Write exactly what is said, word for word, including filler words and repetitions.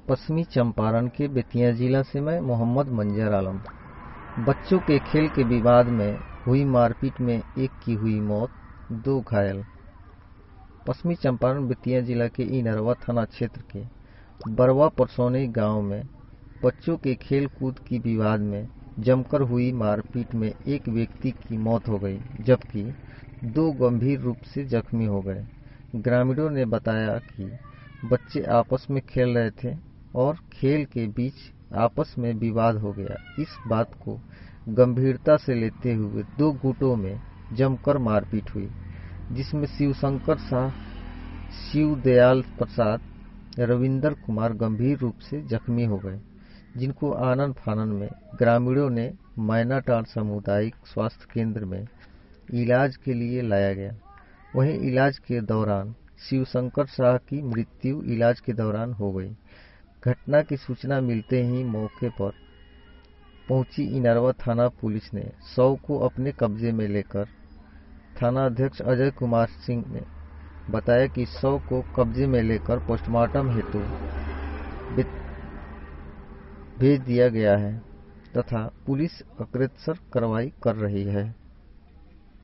पश्चिमी चंपारण के बेतिया जिला से मैं मोहम्मद मंजर आलम। बच्चों के खेल के विवाद में हुई मारपीट में एक की हुई मौत, दो घायल। पश्चिमी चंपारण बेतिया जिला के इनरवा थाना क्षेत्र के बरवा परसौनी गांव में बच्चों के खेल कूद की विवाद में जमकर हुई मारपीट में एक व्यक्ति की मौत हो गई, जबकि दो गंभीर रूप से जख्मी हो गए। ग्रामीणों ने बताया कि बच्चे आपस में खेल रहे थे और खेल के बीच आपस में विवाद हो गया। इस बात को गंभीरता से लेते हुए दो गुटों में जमकर मारपीट हुई, जिसमें शिवशंकर शाह, शिवदयाल प्रसाद, रविंदर कुमार गंभीर रूप से जख्मी हो गए, जिनको आनन फानन में ग्रामीणों ने मैनाटांड सामुदायिक स्वास्थ्य केंद्र में इलाज के लिए लाया गया। वहीं इलाज के दौरान शिवशंकर शाह की मृत्यु इलाज के दौरान हो गई। घटना की सूचना मिलते ही मौके पर पहुंची इनरवा थाना पुलिस ने शव को अपने कब्जे में लेकर थाना अध्यक्ष अजय कुमार सिंह ने बताया कि शव को कब्जे में लेकर पोस्टमार्टम हेतु भेज दिया गया है तथा पुलिस अग्रेसर कार्रवाई कर रही है।